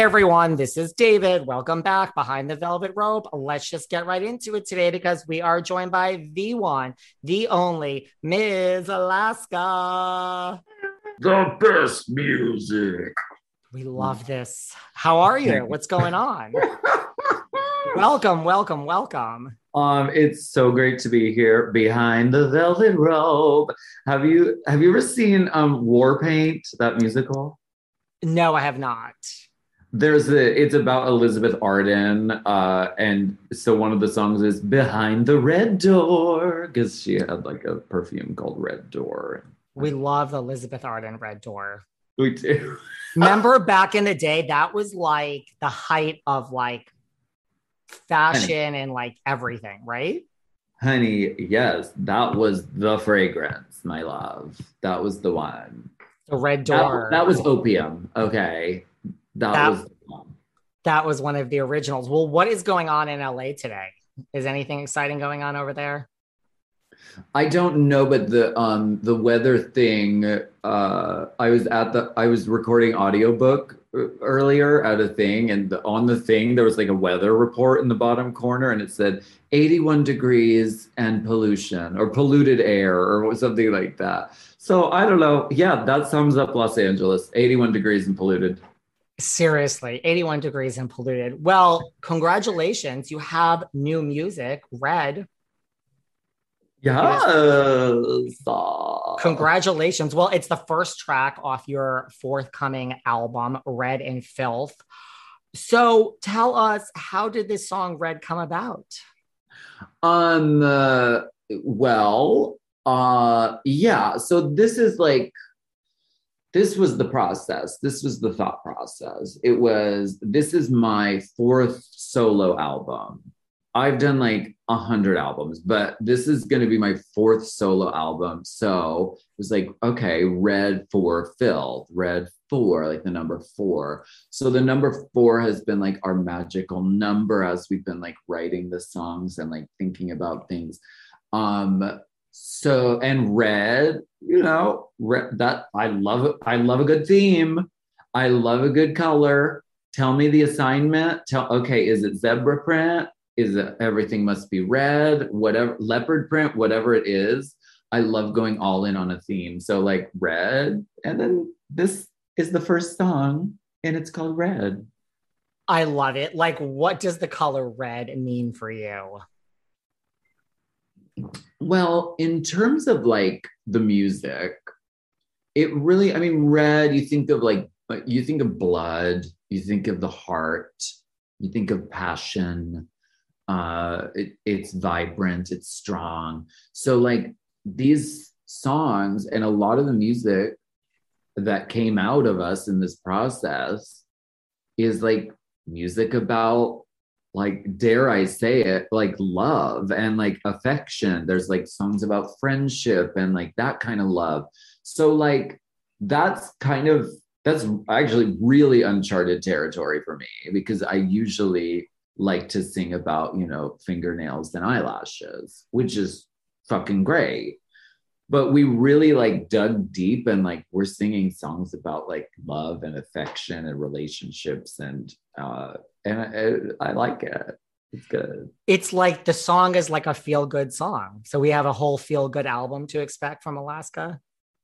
everyone, this is David. Welcome back behind the velvet rope. Let's just get right into it today because we are joined by the one, the only Ms. Alaska. The best music. We love this. How are you? What's going on? Welcome, welcome, welcome. It's so great to be here behind the velvet rope. Have you ever seen War Paint, that musical? No, I have not. It's about Elizabeth Arden, and so one of the songs is "Behind the Red Door" because she had like a perfume called Red Door. We love Elizabeth Arden Red Door. We do. Remember back in the day, that was like the height of like fashion and like everything, right? Honey, yes, that was the fragrance, my love. That was the one. The Red That, Door. that was opium. Okay. That That was that was one of the originals. Well, what is going on in LA today? Is anything exciting going on over there? I don't know, but the weather thing, I was recording audiobook earlier at a thing, and on the thing there was like a weather report in the bottom corner, and it said 81 degrees and pollution or polluted air or something like that. So I don't know. Yeah, that sums up Los Angeles. 81 degrees and polluted. Seriously, 81 degrees and polluted. Well, congratulations. You have new music, Red. Yes. Congratulations. Well, it's the first track off your forthcoming album, Red and Filth. So tell us, how did this song Red come about? Um, uh, yeah. So this was the process. This was the thought process. This is my fourth solo album. I've done like 100 albums, but this is going to be my fourth solo album. So it was like, okay, red for Filth, red for like the number four. So the number four has been like our magical number as we've been like writing the songs and like thinking about things. So and red, that I love it. I love a good theme. I love a good color. Tell me the assignment. Okay, is it zebra print? Is it everything must be red? Whatever, leopard print, whatever it is. I love going all in on a theme. So like red, and then this is the first song, and it's called Red. I love it. Like, what does the color red mean for you? Well, in terms of like the music, it really, I mean, red, you think of blood, you think of the heart, you think of passion. It's vibrant, it's strong. So, like, these songs and a lot of the music that came out of us in this process is like music about, like, dare I say it, like love and like affection. There's like songs about friendship and like that kind of love. So like that's actually really uncharted territory for me because I usually like to sing about, fingernails and eyelashes, which is fucking great. But we really like dug deep and like we're singing songs about like love and affection and relationships and I like it. It's good. It's like the song is like a feel good song. So we have a whole feel good album to expect from Alaska.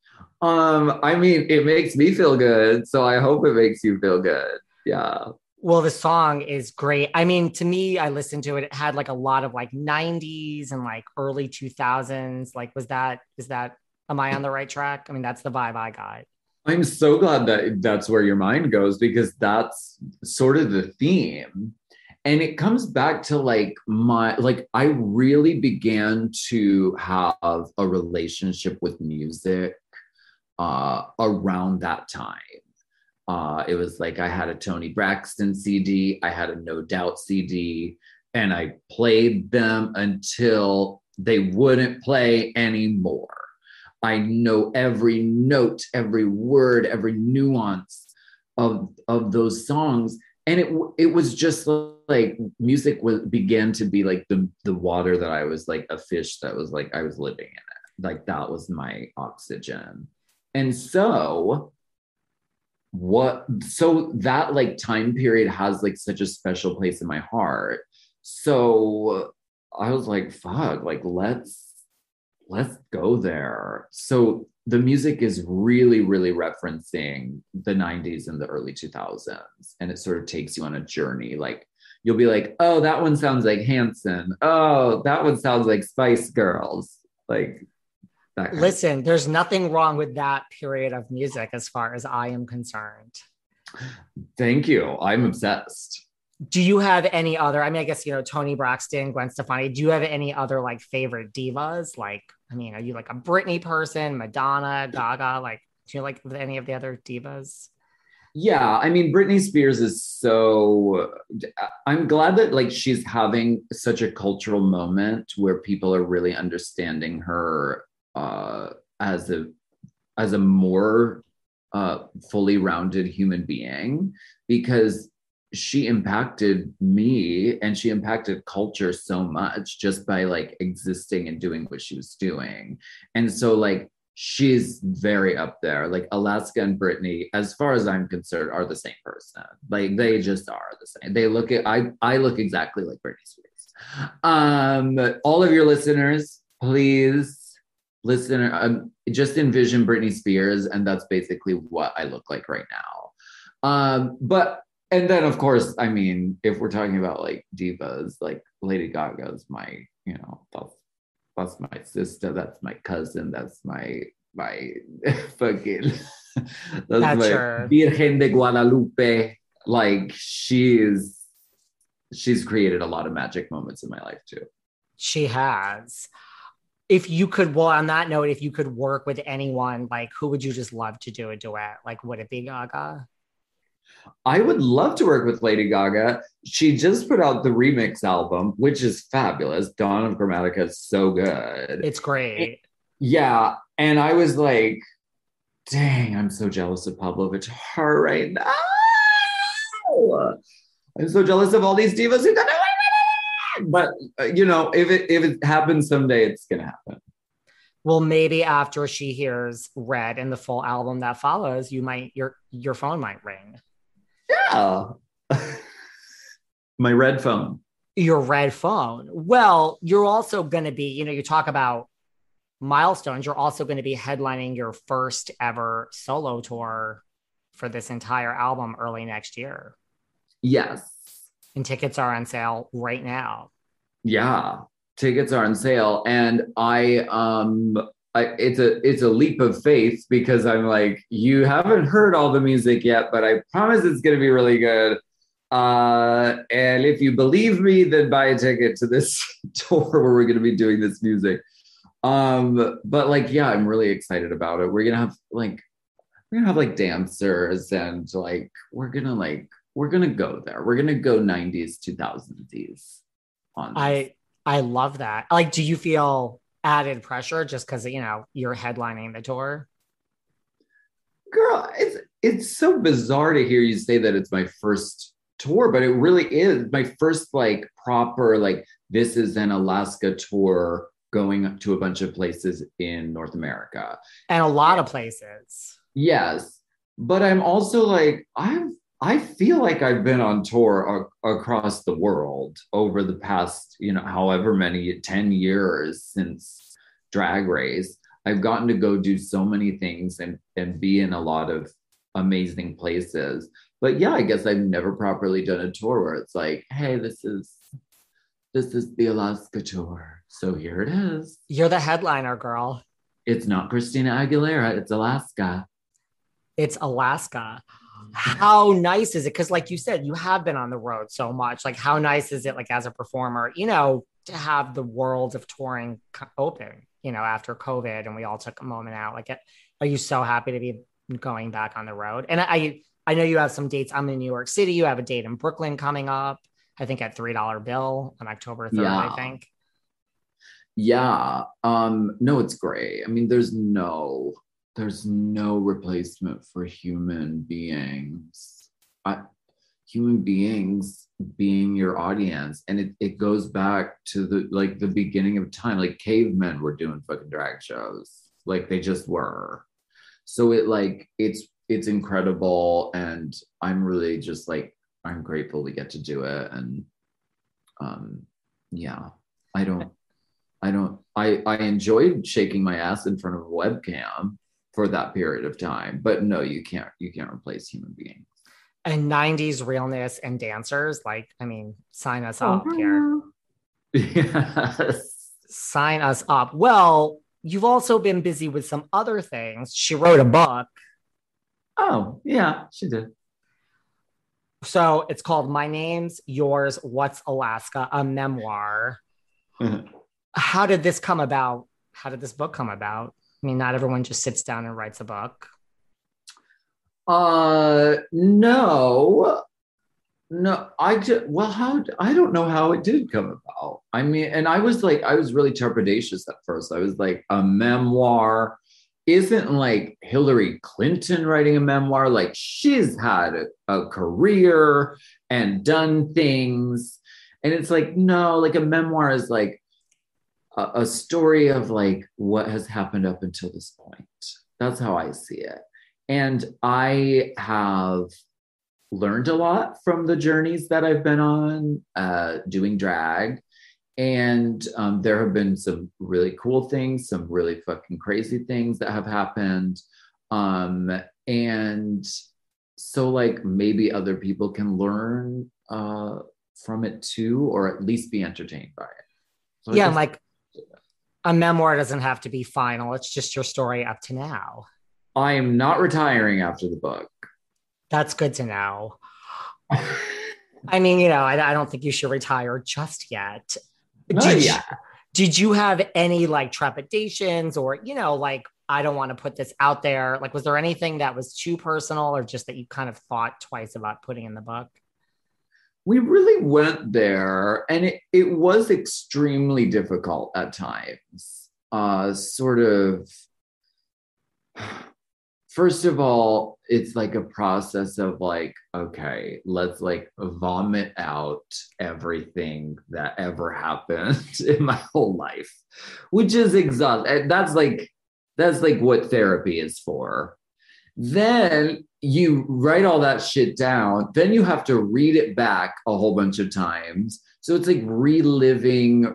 I mean, it makes me feel good, so I hope it makes you feel good. Yeah. Well, the song is great. I mean, to me, I listened to it. It had like a lot of like 90s and like early 2000s. Like, am I on the right track? I mean, that's the vibe I got. I'm so glad that that's where your mind goes because that's sort of the theme. And it comes back to I really began to have a relationship with music around that time. It was like I had a Tony Braxton CD, I had a No Doubt CD, and I played them until they wouldn't play anymore. I know every note, every word, every nuance of those songs. And it was just like music began to be like the water that I was like a fish that was like I was living in it. Like that was my oxygen. And so what so that like time period has like such a special place in my heart. So I was like, fuck, like let's go there. So the music is really, really referencing the 90s and the early 2000s. And it sort of takes you on a journey. Like you'll be like, oh, that one sounds like Hanson. Oh, that one sounds like Spice Girls. Like that kind Listen, there's nothing wrong with that period of music as far as I am concerned. Thank you. I'm obsessed. Do you have any other? I mean, I guess, Tony Braxton, Gwen Stefani. Do you have any other like favorite divas? Like, I mean, are you like a Britney person, Madonna, Gaga? Like, do you like any of the other divas? Yeah, I mean, Britney Spears is so. I'm glad that like she's having such a cultural moment where people are really understanding her uh, as a more fully rounded human being, because she impacted me and she impacted culture so much just by like existing and doing what she was doing. And so like she's very up there. Like Alaska and Britney, as far as I'm concerned, are the same person. Like they just are the same. They look at I look exactly like Britney Spears. All of your listeners, please listen. Just envision Britney Spears, and that's basically what I look like right now. But and then of course, I mean, if we're talking about like divas, like Lady Gaga's my, that's my sister, that's my cousin, that's my fucking that's That's my your Virgen de Guadalupe. Like she's created a lot of magic moments in my life too. She has. If you could, well, on that note, if you could work with anyone, like who would you just love to do a duet? Like, would it be Gaga? I would love to work with Lady Gaga. She just put out the remix album, which is fabulous. Dawn of Chromatica is so good. It's great. Yeah. And I was like, dang, I'm so jealous of Pablo Vittar right now. I'm so jealous of all these divas who got it. But if it happens someday, it's gonna happen. Well, maybe after she hears Red and the full album that follows, your phone might ring. Yeah. My red phone. Your Red phone. Well, you're also going to be, you talk about milestones. You're also going to be headlining your first ever solo tour for this entire album early next year. Yes. And tickets are on sale right now. Yeah. Tickets are on sale. And it's a leap of faith because I'm like, you haven't heard all the music yet, but I promise it's going to be really good. And if you believe me, then buy a ticket to this tour where we're going to be doing this music. But like, yeah, I'm really excited about it. We're gonna have like dancers and like we're gonna go there. We're gonna go 90s, 2000s on this. I love that. Like, do you feel added pressure just because you're headlining the tour? Girl, it's so bizarre to hear you say that it's my first tour, but it really is my first like proper, like this is an Alaska tour going to a bunch of places in North America. And a lot of places. Yes. But I'm also like, I feel like I've been on tour across the world over the past, however many, 10 years since Drag Race. I've gotten to go do so many things and be in a lot of amazing places. But yeah, I guess I've never properly done a tour where it's like, hey, this is the Alaska tour. So here it is. You're the headliner, girl. It's not Christina Aguilera, it's Alaska. It's Alaska. How nice is it? Because like you said, you have been on the road so much. Like how nice is it like as a performer, to have the world of touring open, after COVID and we all took a moment out. Like, are you so happy to be going back on the road? And I know you have some dates. I'm in New York City. You have a date in Brooklyn coming up, I think at $3 Bill on October 3rd, yeah. I think. Yeah. No, it's great. I mean, there's no replacement for human beings. Human beings being your audience. And it goes back to the beginning of time. Like cavemen were doing fucking drag shows. Like they just were. So it's it's incredible. And I'm really just like, I'm grateful we get to do it. And yeah, I don't, I enjoyed shaking my ass in front of a webcam for that period of time, but no, you can't replace human beings. And 90s realness and dancers, like, I mean, sign us up here. Oh, yes. Sign us up. Well, you've also been busy with some other things. She wrote a book. Oh, yeah, she did. So it's called My Name's Yours, What's Alaska, a memoir. How did this come about? How did this book come about? I mean, not everyone just sits down and writes a book. No, no, I just, well, how, I don't know how it did come about. I mean, and I was like, I was really trepidatious at first. I was like, a memoir isn't like Hillary Clinton writing a memoir. Like, she's had a career and done things. And it's like, no, like a memoir is like a story of like what has happened up until this point. That's how I see it. And I have learned a lot from the journeys that I've been on doing drag. And there have been some really cool things, some really fucking crazy things that have happened. And so, like, maybe other people can learn from it too, or at least be entertained by it. So yeah, like a memoir doesn't have to be final. It's just your story up to now. I am not retiring after the book. That's good to know. I mean, I don't think you should retire just yet. Did you have any like trepidations or, like, I don't want to put this out there? Like, was there anything that was too personal or just that you kind of thought twice about putting in the book? We really went there, and it was extremely difficult at times. Sort of, first of all, it's like a process of like, okay, let's like vomit out everything that ever happened in my whole life, which is exhausting. That's like what therapy is for. Then you write all that shit down. Then you have to read it back a whole bunch of times. So it's like reliving,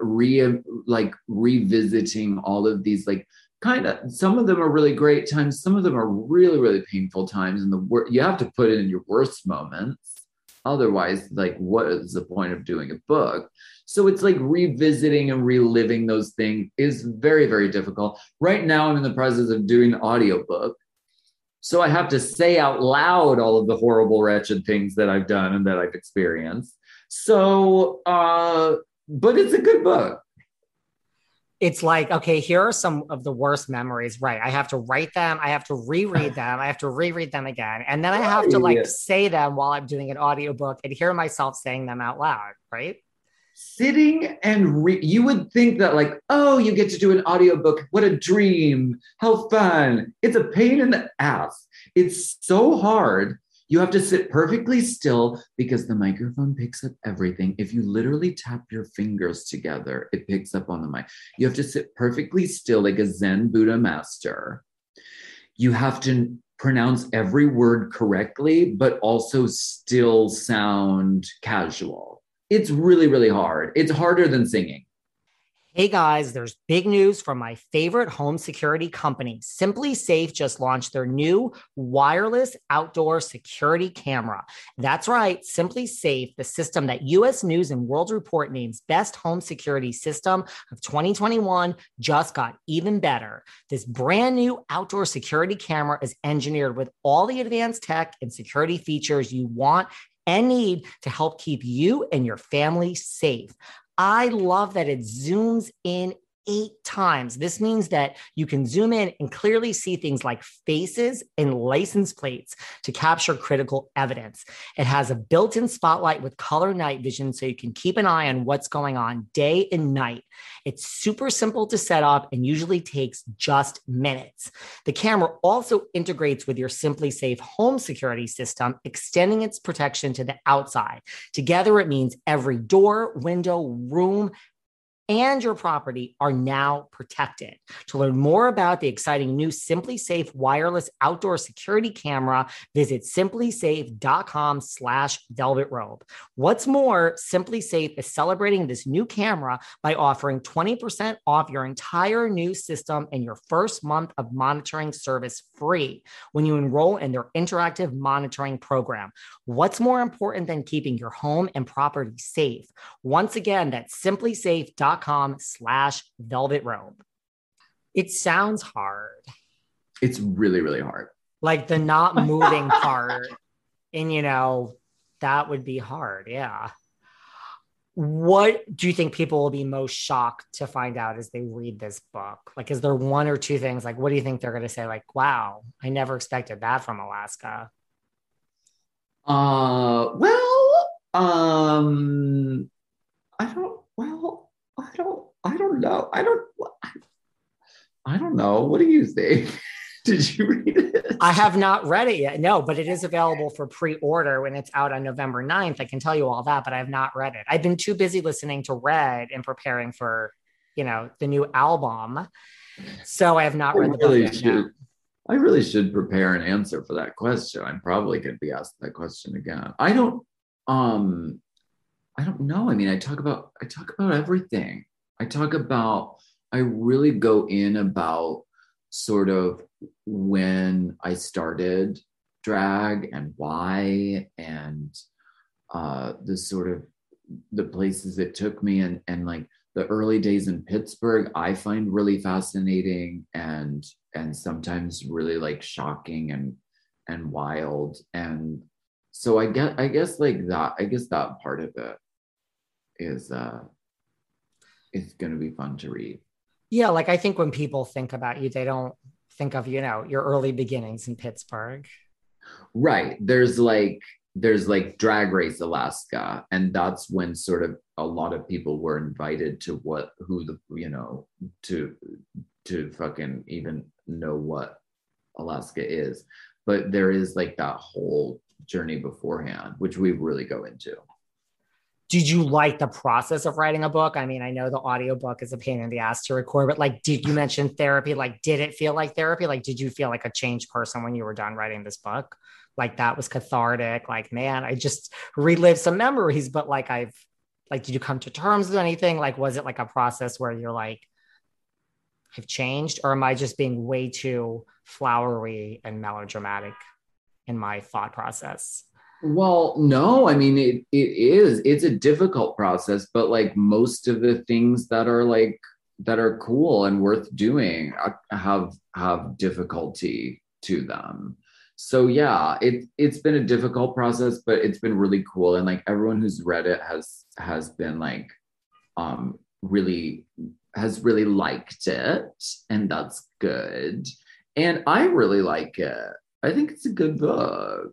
revisiting all of these, like, kind of, some of them are really great times. Some of them are really, really painful times. And you have to put it in your worst moments. Otherwise, like, what is the point of doing a book? So it's like revisiting and reliving those things is very, very difficult. Right now, I'm in the process of doing an audiobook. So I have to say out loud all of the horrible, wretched things that I've done and that I've experienced. So, but it's a good book. It's like, okay, here are some of the worst memories. Right. I have to write them. I have to reread them. I have to reread them again. And then I have to like say them while I'm doing an audiobook and hear myself saying them out loud. Right. Sitting and you would think that like, oh, you get to do an audiobook. What a dream. How fun. It's a pain in the ass. It's so hard. You have to sit perfectly still because the microphone picks up everything. If you literally tap your fingers together, it picks up on the mic. You have to sit perfectly still like a Zen Buddha master. You have to pronounce every word correctly, but also still sound casual. It's really, really hard. It's harder than singing. Hey guys, there's big news from my favorite home security company. SimpliSafe just launched their new wireless outdoor security camera. That's right, SimpliSafe, the system that US News and World Report names best home security system of 2021, just got even better. This brand new outdoor security camera is engineered with all the advanced tech and security features you want and need to help keep you and your family safe. I love that it zooms in 8 times. This means that you can zoom in and clearly see things like faces and license plates to capture critical evidence. It has a built-in spotlight with color night vision so you can keep an eye on what's going on day and night. It's super simple to set up and usually takes just minutes. The camera also integrates with your SimpliSafe home security system, extending its protection to the outside. Together, it means every door, window, room, and your property are now protected. To learn more about the exciting new SimpliSafe wireless outdoor security camera, visit simplysafe.com/velvetrobe. What's more, SimpliSafe is celebrating this new camera by offering 20% off your entire new system and your first month of monitoring service free when you enroll in their interactive monitoring program. What's more important than keeping your home and property safe? Once again, that's simplysafe.com/velvetrobe. It sounds hard. It's really, really hard. Like the not moving part. And, that would be hard. Yeah. What do you think people will be most shocked to find out as they read this book? Like, is there one or two things? Like, what do you think they're going to say? Like, wow, I never expected that from Alaska. I don't know. I don't know. What do you think? Did you read it? I have not read it yet. No, but it is available for pre-order when it's out on November 9th. I can tell you all that, but I have not read it. I've been too busy listening to Red and preparing for, the new album. So I have not read the book yet. I really should prepare an answer for that question. I'm probably going to be asked that question again. I don't know. I mean, I talk about everything. I really go in about sort of when I started drag and why, and the places it took me, and like the early days in Pittsburgh, I find really fascinating and sometimes really like shocking and wild. And so I guess that part of it is it's going to be fun to read. Yeah, like I think when people think about you, they don't think of, your early beginnings in Pittsburgh. Right. There's like Drag Race Alaska, and that's when sort of a lot of people were invited to to fucking even know what Alaska is. But there is like that whole journey beforehand, which we really go into. Did you like the process of writing a book? I mean, I know the audiobook is a pain in the ass to record, but like, did you mention therapy? Like, did it feel like therapy? Like, did you feel like a changed person when you were done writing this book? Like that was cathartic. Like, man, I just relived some memories, but like, did you come to terms with anything? Like, was it like a process where you're like, I've changed, or am I just being way too flowery and melodramatic in my thought process? Well, no, I mean, it's a difficult process, but like most of the things that are cool and worth doing have difficulty to them. So yeah, it's been a difficult process, but it's been really cool. And like everyone who's read it has been like, really liked it. And that's good. And I really like it. I think it's a good book.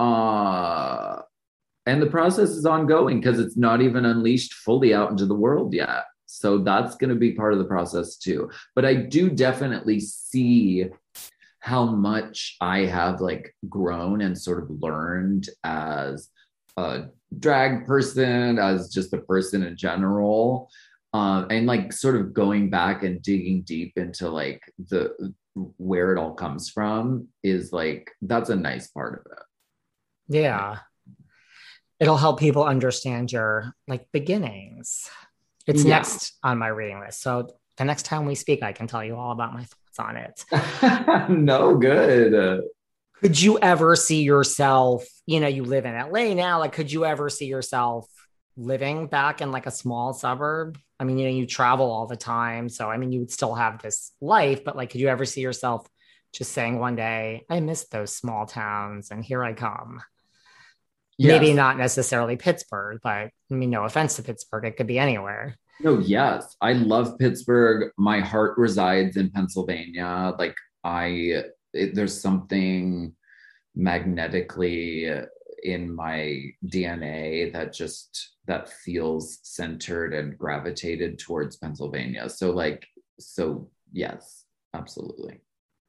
And the process is ongoing because it's not even unleashed fully out into the world yet. So that's going to be part of the process too. But I do definitely see how much I have like grown and sort of learned as a drag person, as just a person in general. And like sort of going back and digging deep into like where it all comes from is like, that's a nice part of it. Yeah. It'll help people understand your like beginnings. It's next on my reading list. So the next time we speak, I can tell you all about my thoughts on it. No, good. Could you ever see yourself, you live in LA now, like could you ever see yourself living back in like a small suburb? I mean, you travel all the time. So, I mean, you would still have this life, but like, could you ever see yourself just saying one day, I miss those small towns and here I come? Yes. Maybe not necessarily Pittsburgh, but I mean, no offense to Pittsburgh, it could be anywhere. No, yes. I love Pittsburgh. My heart resides in Pennsylvania. Like there's something magnetically in my DNA that feels centered and gravitated towards Pennsylvania. So yes, absolutely.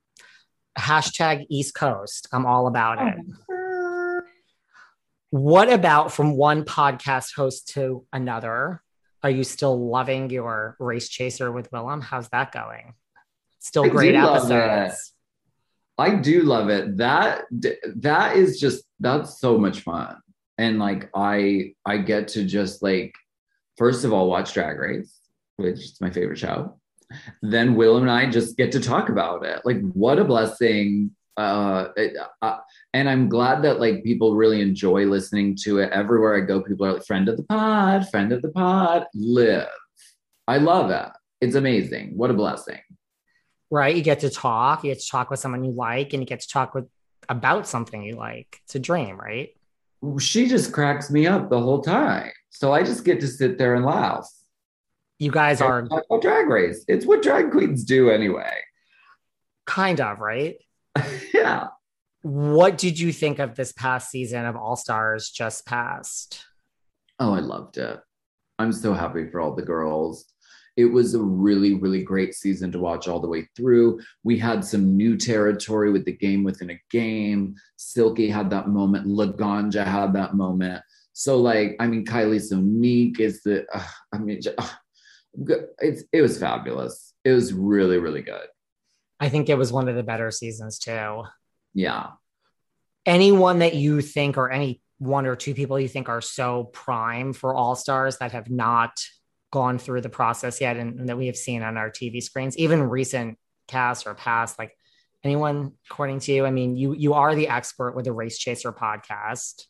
# East Coast. I'm all about it. What about from one podcast host to another? Are you still loving your Race Chaser with Willem? How's that going? Still I great do love it. episodes. I do love it. That is just that's so much fun. And like I get to just like first of all watch Drag Race, which is my favorite show. Then Will and I just get to talk about it. Like what a blessing. And I'm glad that like people really enjoy listening to it. Everywhere I go, people are like friend of the pod, live. I love it. It's amazing. What a blessing. Right? You get to talk. You get to talk with someone you like, and you get to talk with about something you like. It's a dream, right? She just cracks me up the whole time. So I just get to sit there and laugh. You guys And are talk about Drag Race. It's what drag queens do anyway. kind of, right? Yeah. What did you think of this past season of All Stars just passed? Oh, I loved it. I'm so happy for all the girls. It was a really, really great season to watch all the way through. We had some new territory with the game within a game. Silky had that moment. Laganja had that moment. So, like, I mean, Kylie Sonique is the, I mean, it was fabulous. It was really, really good. I think it was one of the better seasons too. Yeah. Anyone that you think, or any one or two people you think are so prime for All Stars that have not gone through the process yet and that we have seen on our TV screens, even recent casts or past, like anyone according to you? I mean, you are the expert with the Race Chaser podcast.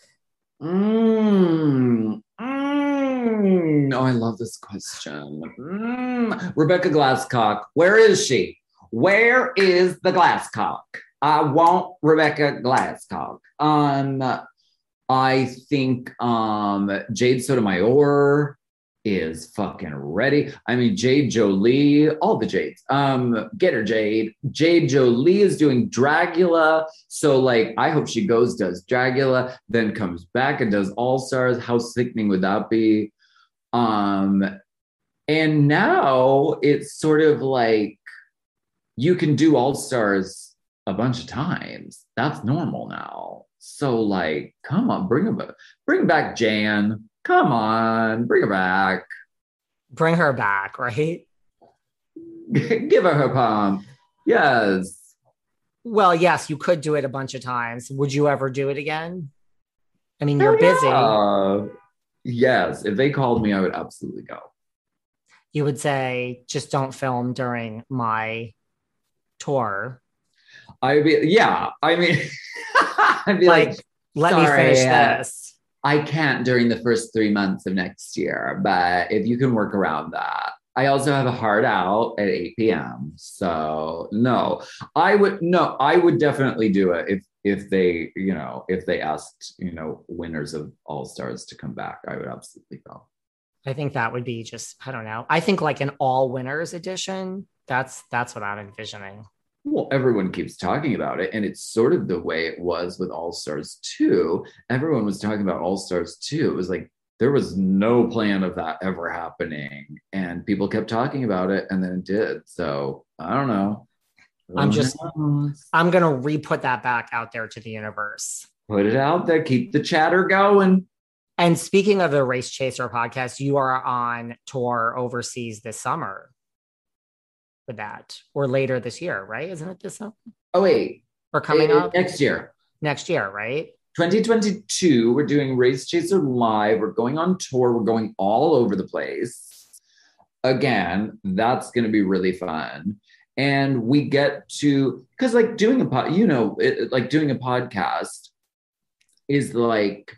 Oh, I love this question. Rebecca Glasscock, where is she? Where is the Glasscock? I want Rebecca Glasscock. I think Jade Sotomayor is fucking ready. I mean, Jade Jolie, all the Jades. Get her, Jade. Jade Jolie is doing Dragula. So, like, I hope she goes, does Dragula, then comes back and does All Stars. How sickening would that be? And now it's sort of like you can do All Stars a bunch of times. That's normal now. So, like, come on, bring back Jan. Come on, bring her back. Bring her back, right? Give her pump. Yes. Well, yes, you could do it a bunch of times. Would you ever do it again? I mean, Hell you're busy. yeah. Yes. If they called me, I would absolutely go. You would say, just don't film during my tour. I'd be, yeah. I mean, I'd be like let me finish this. I can't during the first 3 months of next year, but if you can work around that. I also have a hard out at 8 p.m. So I would definitely do it if they, if they asked, winners of All Stars to come back, I would absolutely go. I think that would be just, I don't know. I think like an all winners edition. That's what I'm envisioning. Well, everyone keeps talking about it, and it's sort of the way it was with All Stars 2. Everyone was talking about All Stars 2. It was like there was no plan of that ever happening, and people kept talking about it, and then it did. So I don't know. I'm gonna re-put that back out there to the universe. Put it out there. Keep the chatter going. And speaking of the Race Chaser podcast, you are on tour overseas this summer with that, or later this year, right? Isn't it this summer? Oh, wait. Or coming up? Next year. Next year, right? 2022, we're doing Race Chaser Live. We're going on tour. We're going all over the place. Again, that's going to be really fun. And we get to, because like doing doing a podcast is like,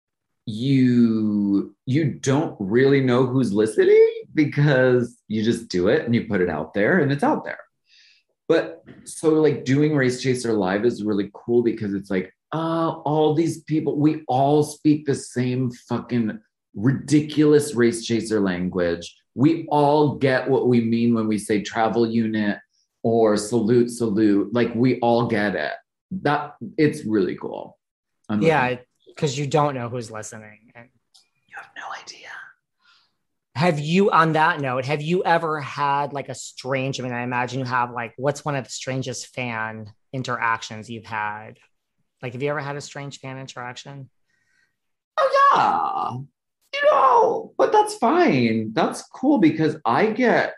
you don't really know who's listening because you just do it and you put it out there and it's out there. But so like doing Race Chaser Live is really cool because it's like, all these people, we all speak the same fucking ridiculous Race Chaser language. We all get what we mean when we say travel unit or salute. Like we all get it. That it's really cool. Yeah, because you don't know who's listening. And you have no idea. Have you, on that note, have you ever had like a strange, I mean, I imagine you have, like, what's one of the strangest fan interactions you've had? Like, have you ever had a strange fan interaction? Oh, but that's fine. That's cool because I get,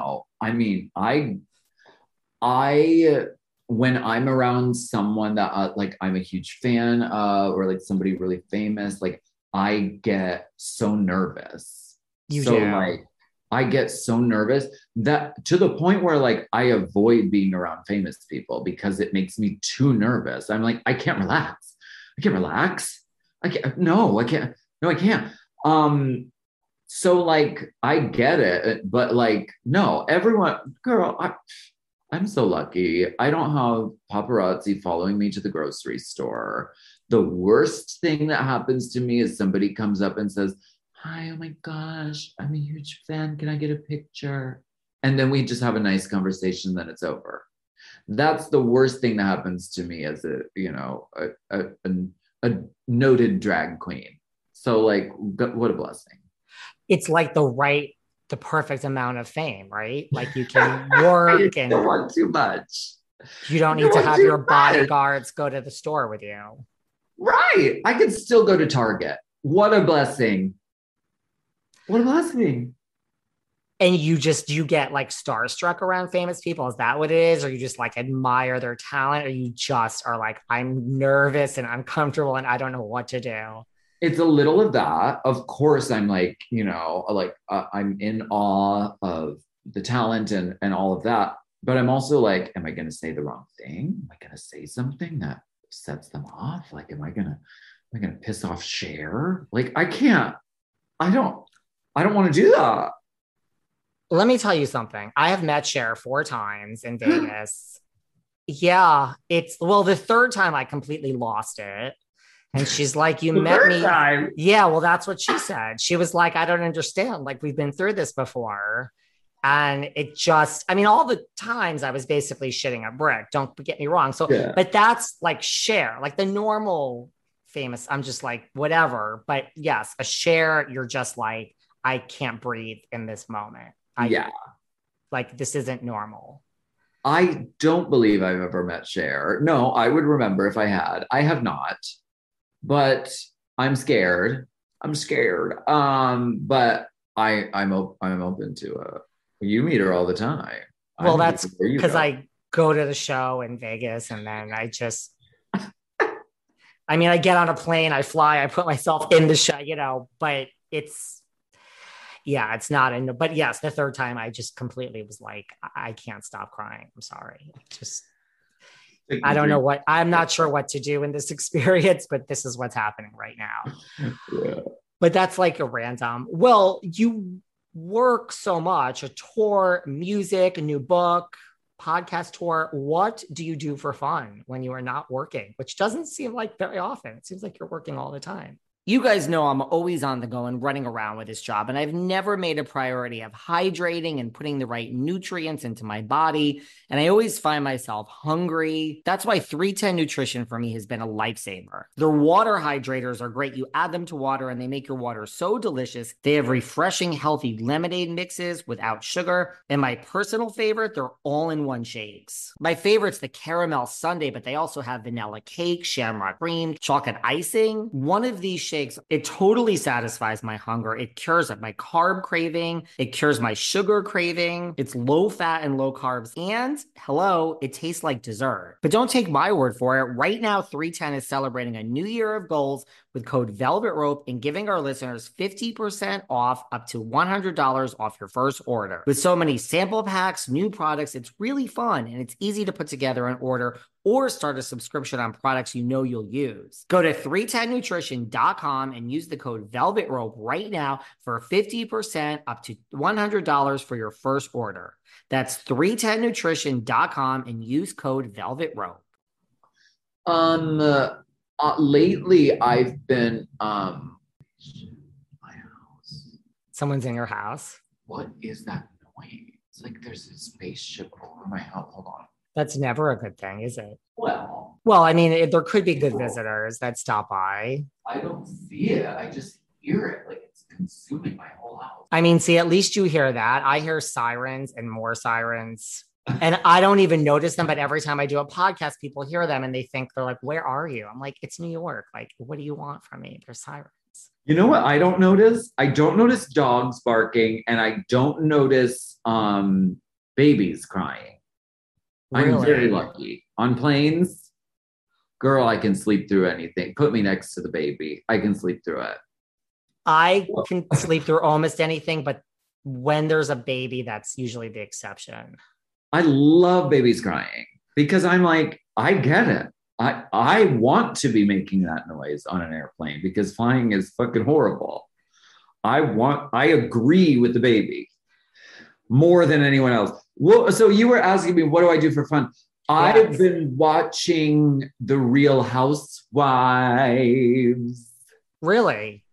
I when I'm around someone that like I'm a huge fan of, or like somebody really famous, like I get so nervous. You So do. like I get so nervous that to the point where like I avoid being around famous people because it makes me too nervous. I'm like, I can't relax. I can't relax. I can't. No, I can't. No, I can't. So like I get it, but like no, everyone, girl, I'm so lucky. I don't have paparazzi following me to the grocery store. The worst thing that happens to me is somebody comes up and says, "Hi, oh my gosh, I'm a huge fan. Can I get a picture?" And then we just have a nice conversation, then it's over. That's the worst thing that happens to me as a noted drag queen. So like what a blessing. It's like the perfect amount of fame, right? Like you can I work don't and want too much. you don't I need don't to want have your too much. bodyguards go to the store with you. Right. I can still go to Target. What a blessing. What a blessing. And you get like starstruck around famous people. Is that what it is? Or you just like admire their talent? Or you just are like, I'm nervous and uncomfortable and I don't know what to do. It's a little of that. Of course, I'm like, I'm in awe of the talent and all of that. But I'm also like, am I going to say the wrong thing? Am I going to say something that sets them off? Like, am I going to piss off Cher? Like, I can't. I don't want to do that. Let me tell you something. I have met Cher 4 times in Vegas. Yeah, well, the third time I completely lost it. And she's like, you The met third me. time. Yeah, well, that's what she said. She was like, I don't understand. Like, we've been through this before. And it just, I mean, all the times I was basically shitting a brick. Don't get me wrong. So, Yeah. but that's like Cher, like the normal famous. I'm just like, whatever. But yes, a Cher, you're just like, I can't breathe in this moment. Yeah. Like, this isn't normal. I don't believe I've ever met Cher. No, I would remember if I had. I have not, but I'm scared. I'm scared. But I'm open to you meet her all the time. Well, I'm that's where you because go. I go to the show in Vegas and then I mean, I get on a plane, I fly, I put myself in the show, but it's not but yes, the third time I just completely was like, I can't stop crying. I'm sorry. I don't know I'm not sure what to do in this experience, but this is what's happening right now. Yeah. But that's like a random. Well, you work so much, a tour, music, a new book, podcast tour. What do you do for fun when you are not working? Which doesn't seem like very often. It seems like you're working all the time. You guys know I'm always on the go and running around with this job, and I've never made a priority of hydrating and putting the right nutrients into my body. And I always find myself hungry. That's why 310 Nutrition for me has been a lifesaver. Their water hydrators are great. You add them to water and they make your water so delicious. They have refreshing, healthy lemonade mixes without sugar. And my personal favorite, they're all-in-one shakes. My favorite's the caramel sundae, but they also have vanilla cake, shamrock cream, chocolate icing. One of these shakes, it totally satisfies my hunger. It cures my carb craving. It cures my sugar craving. It's low fat and low carbs. And hello, it tastes like dessert. But don't take my word for it. Right now, 310 is celebrating a new year of goals with code Velvet Rope and giving our listeners 50% off up to $100 off your first order. With so many sample packs, new products, it's really fun and it's easy to put together an order or start a subscription on products you know you'll use. Go to 310nutrition.com and use the code Velvet Rope right now for 50% up to $100 for your first order. That's 310nutrition.com and use code Velvet Rope. Lately I've been my house. Someone's in your house. What is that noise? It's like there's a spaceship over my house. Hold on. That's never a good thing, is it? Well, I mean, there could be good visitors that stop by. I don't see it. I just hear it. Like it's consuming my whole house. I mean, see, at least you hear that. I hear sirens and more sirens. And I don't even notice them, but every time I do a podcast, people hear them and they think they're like, where are you? I'm like, it's New York. Like, what do you want from me? There's sirens. You know what I don't notice? I don't notice dogs barking and I don't notice babies crying. I'm very Really? lucky. On planes, girl, I can sleep through anything. Put me next to the baby. I can sleep through it. I can sleep through almost anything, but when there's a baby, that's usually the exception. I love babies crying because I'm like, I get it. I want to be making that noise on an airplane because flying is fucking horrible. I agree with the baby more than anyone else. Well, so you were asking me, what do I do for fun? I've Yes. been watching The Real Housewives. Really?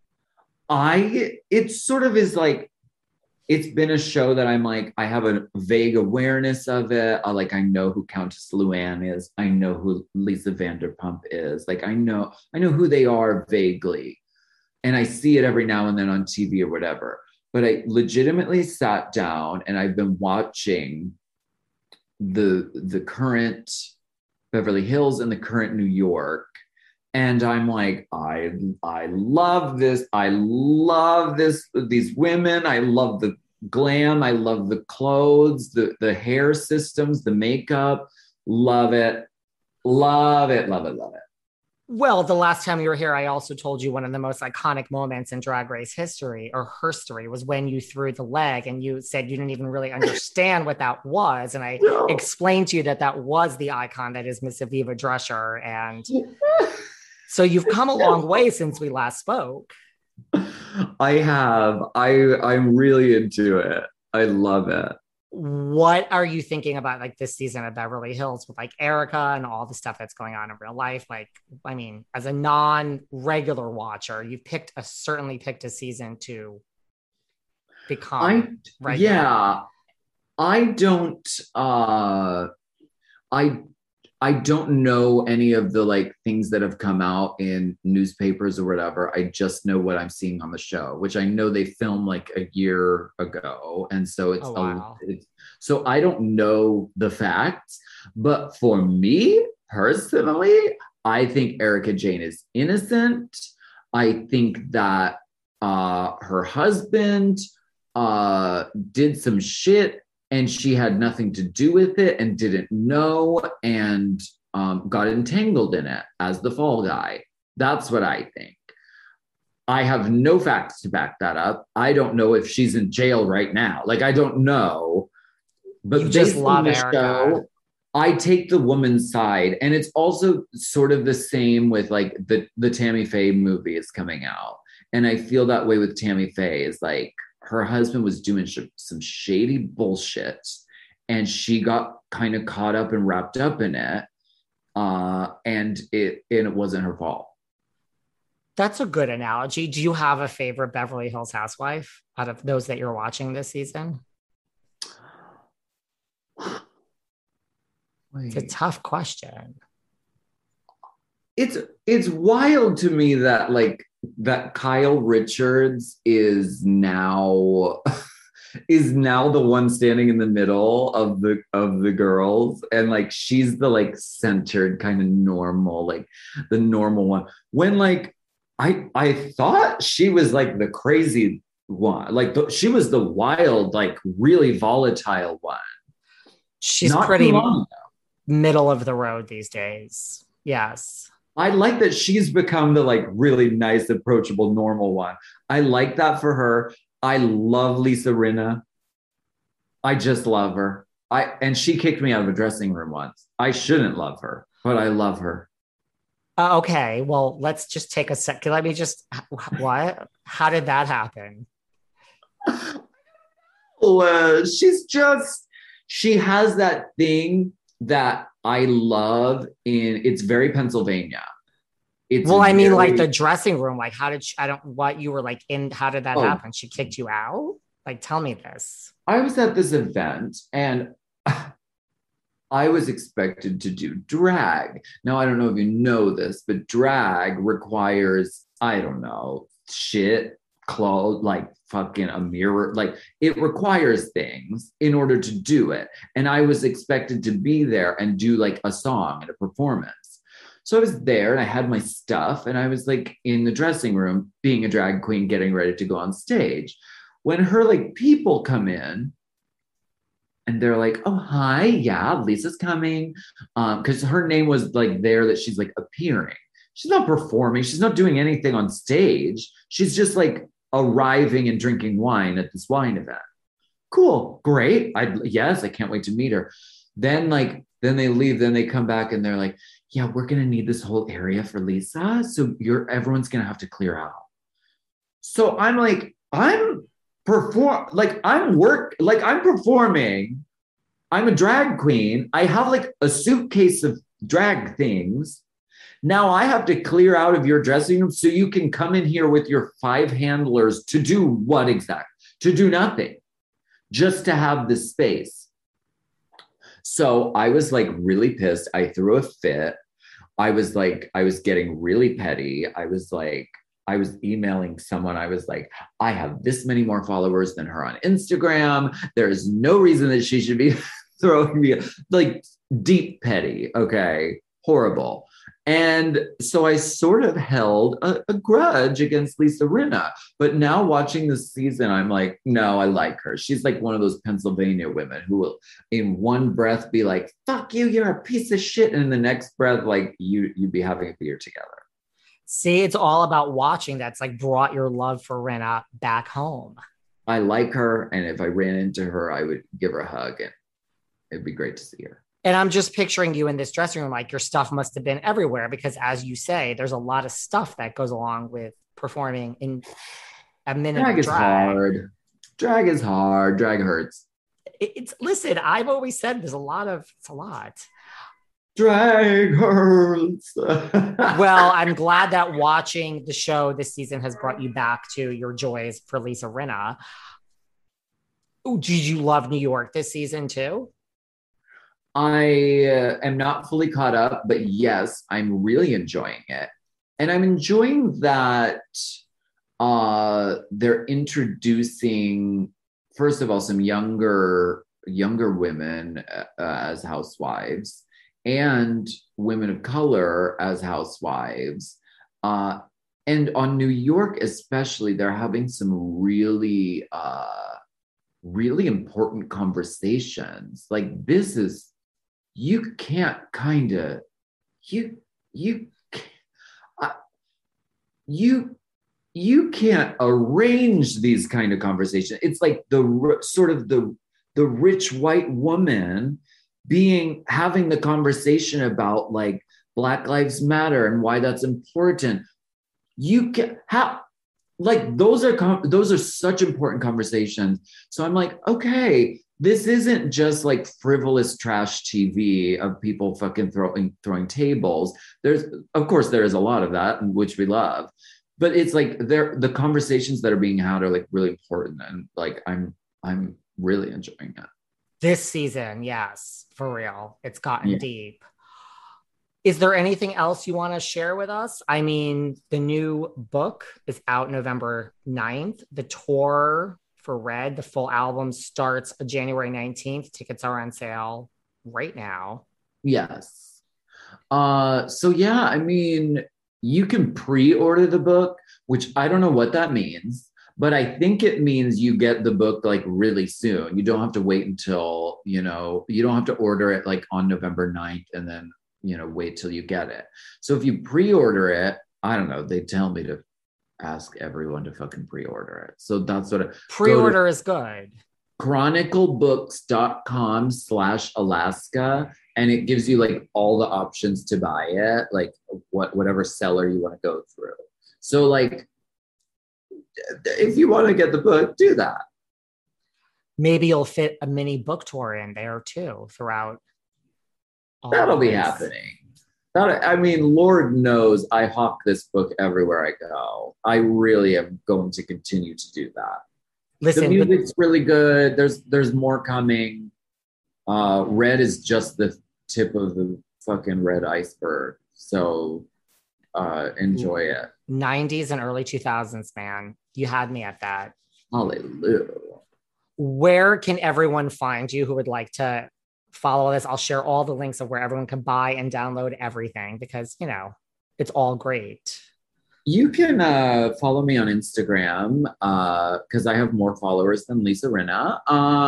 It sort of is like, it's been a show that I'm like, I have a vague awareness of it. I know who Countess Luann is. I know who Lisa Vanderpump is. Like I know who they are vaguely. And I see it every now and then on TV or whatever. But I legitimately sat down and I've been watching the current Beverly Hills and the current New York. And I'm like, I love this. I love these women. I love the glam. I love the clothes, the hair systems, the makeup. Love it. Love it. Love it. Love it. Well, the last time you were here, I also told you one of the most iconic moments in Drag Race history or herstory was when you threw the leg and you said you didn't even really understand what that was. And I No. explained to you that that was the icon that is Miss Aviva Drescher. And so you've come a long way since we last spoke. I have. I'm really into it. I love it. What are you thinking about like this season of Beverly Hills with like Erica and all the stuff that's going on in real life? Like, I mean, as a non-regular watcher, you certainly picked a season to I become regular. yeah, I don't I I don't know any of the like things that have come out in newspapers or whatever. I just know what I'm seeing on the show, which I know they filmed like a year ago, and so Oh wow. so I don't know the facts. But for me personally, I think Erica Jane is innocent. I think that her husband did some shit and she had nothing to do with it and didn't know and got entangled in it as the fall guy. That's what I think. I have no facts to back that up. I don't know if she's in jail right now. Like, I don't know. You But just based on love the Erica. show, I take the woman's side. And it's also sort of the same with like the Tammy Faye movie is coming out. And I feel that way with Tammy Faye is like her husband was doing some shady bullshit and she got kind of caught up and wrapped up in it. And it wasn't her fault. That's a good analogy. Do you have a favorite Beverly Hills housewife out of those that you're watching this season? It's a Wait. tough question. it's it's wild to me that like that Kyle Richards is now the one standing in the middle of the girls and like she's the like centered kind of normal like the normal one when like I thought she was like the crazy one like she was the wild like really volatile one She's not too pretty long. middle of the road these days. Yes. I like that she's become the like really nice, approachable, normal one. I like that for her. I love Lisa Rinna. I just love her. And she kicked me out of a dressing room once. I shouldn't love her, but I love her. Okay. Well, let's just take a second. Let me just, what? How did that happen? She has that thing that I love in it's very Pennsylvania. It's Well, I mean, like the very dressing room, like how did she, I don't, what you were like in, how did that oh happen? She kicked you out? Like, tell me this. I was at this event and I was expected to do drag. Now, I don't know if you know this, but drag requires, I don't know, shit, clothes, like fucking a mirror. Like it requires things in order to do it. And I was expected to be there and do like a song and a performance. So I was there and I had my stuff and I was like in the dressing room being a drag queen, getting ready to go on stage. When her like people come in and they're like, oh, hi, yeah, Lisa's coming. Because her name was like there that she's like appearing. She's not performing. She's not doing anything on stage. She's just like arriving and drinking wine at this wine event. Cool, great. Yes, I can't wait to meet her. Then they leave, then they come back and they're like, yeah, we're gonna need this whole area for Lisa. So everyone's gonna have to clear out. So I'm like, I'm performing. I'm a drag queen. I have like a suitcase of drag things. Now I have to clear out of your dressing room so you can come in here with your 5 handlers to do what exactly? To do nothing, just to have this space. So I was like really pissed. I threw a fit. I was getting really petty. I was emailing someone. I was like, I have this many more followers than her on Instagram. There's no reason that she should be throwing me like deep petty. Okay. Horrible. And so I sort of held a grudge against Lisa Rinna. But now watching this season, I'm like, no, I like her. She's like one of those Pennsylvania women who will in one breath be like, fuck you, you're a piece of shit. And in the next breath, like you'd be having a beer together. See, it's all about watching. That's like brought your love for Rinna back home. I like her. And if I ran into her, I would give her a hug and it'd be great to see her. And I'm just picturing you in this dressing room, like your stuff must have been everywhere because as you say, there's a lot of stuff that goes along with performing in a minute. Drag is hard. Drag is hard. Drag hurts. Listen, I've always said it's a lot. Drag hurts. Well, I'm glad that watching the show this season has brought you back to your joys for Lisa Rinna. Oh, did you love New York this season too? I am not fully caught up, but yes, I'm really enjoying it. And I'm enjoying that they're introducing, first of all, some younger women as housewives and women of color as housewives. And on New York especially, they're having some really, really important conversations. Like this is, you can't kind of, you can't arrange these kind of conversations. It's like the sort of the rich white woman having the conversation about like Black Lives Matter and why that's important. You can how like those are such important conversations. So I'm like, okay, this isn't just like frivolous trash TV of people fucking throwing tables. Of course there is a lot of that, which we love, but it's like the conversations that are being had are like really important, and like I'm really enjoying it. This season, yes, for real. It's gotten deep. Is there anything else you want to share with us? I mean, the new book is out November 9th. The tour for Red, the full album, starts January 19th. Tickets are on sale right now. Yes. So yeah, I mean, you can pre-order the book, which I don't know what that means, but I think it means you get the book like really soon. You don't have to wait until, you don't have to order it like on November 9th and then, wait till you get it. So if you pre-order it, I don't know, they tell me to ask everyone to fucking pre-order it. So that's sort of pre-order is good. chroniclebooks.com/Alaska. And it gives you like all the options to buy it, like whatever seller you want to go through. So like, if you want to get the book, do that. Maybe you'll fit a mini book tour in there too throughout. That'll be happening. I mean, Lord knows I hawk this book everywhere I go. I really am going to continue to do that. Listen, the music's really good. There's more coming. Red is just the tip of the fucking red iceberg. So enjoy it. 90s and early 2000s, man. You had me at that. Hallelujah. Where can everyone find you who would like to follow this. I'll share all the links of where everyone can buy and download everything because, you know, it's all great. You can follow me on Instagram because I have more followers than Lisa Rinna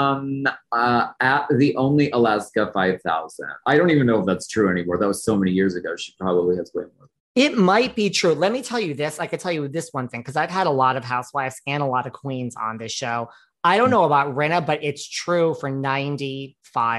at the only Alaska 5000. I don't even know if that's true anymore. That was so many years ago. She probably has way more. It might be true. Let me tell you this. I could tell you this one thing because I've had a lot of housewives and a lot of queens on this show. I don't know about Rinna, but it's true for 95%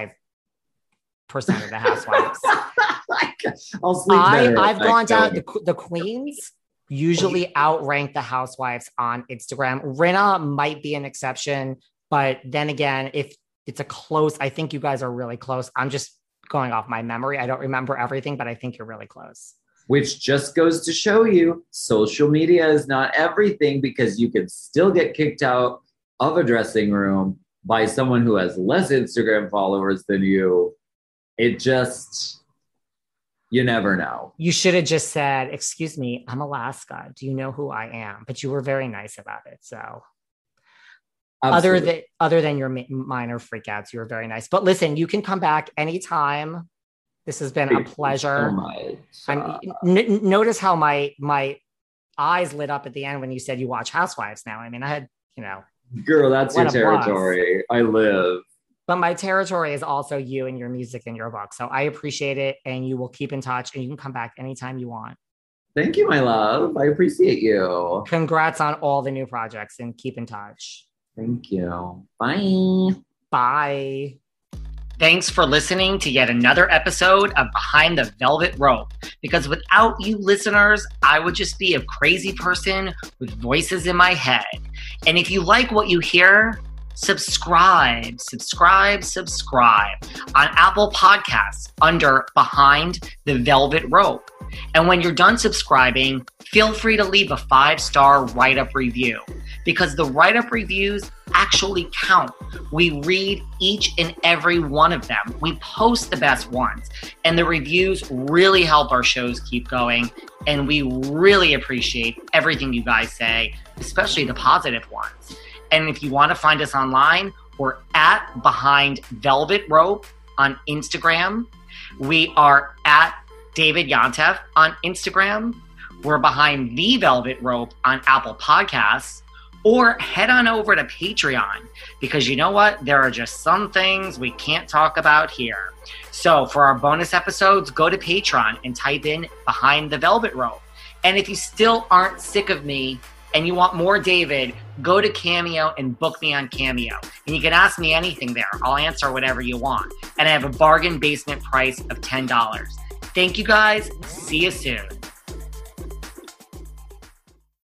of the housewives. I'll sleep better. I've gone down the queens usually outrank the housewives on Instagram. Rinna might be an exception, but then again, if it's a close, I think you guys are really close. I'm just going off my memory. I don't remember everything, but I think you're really close. Which just goes to show you social media is not everything because you can still get kicked out of a dressing room by someone who has less Instagram followers than you. It just... You never know. You should have just said, excuse me, I'm Alaska. Do you know who I am? But you were very nice about it. So other than your minor freakouts, you were very nice. But listen, you can come back anytime. This has been a pleasure. Notice how my eyes lit up at the end when you said you watch Housewives now. I mean, I had, you know. Girl, that's your territory. I live. But my territory is also you and your music and your book. So I appreciate it. And you will keep in touch and you can come back anytime you want. Thank you, my love. I appreciate you. Congrats on all the new projects and keep in touch. Thank you. Bye. Bye. Thanks for listening to yet another episode of Behind the Velvet Rope. Because without you listeners, I would just be a crazy person with voices in my head. And if you like what you hear, subscribe on Apple Podcasts under Behind the Velvet Rope. And when you're done subscribing, feel free to leave a 5-star write-up review because the write-up reviews actually count. We read each and every one of them. We post the best ones, and the reviews really help our shows keep going. And we really appreciate everything you guys say, especially the positive ones. And if you want to find us online, we're at Behind Velvet Rope on Instagram. We are at David Yontef on Instagram. We're Behind the Velvet Rope on Apple Podcasts. Or head on over to Patreon because you know what? There are just some things we can't talk about here. So for our bonus episodes, go to Patreon and type in Behind the Velvet Rope. And if you still aren't sick of me, and you want more David, go to Cameo and book me on Cameo. And you can ask me anything there. I'll answer whatever you want. And I have a bargain basement price of $10. Thank you guys. See you soon.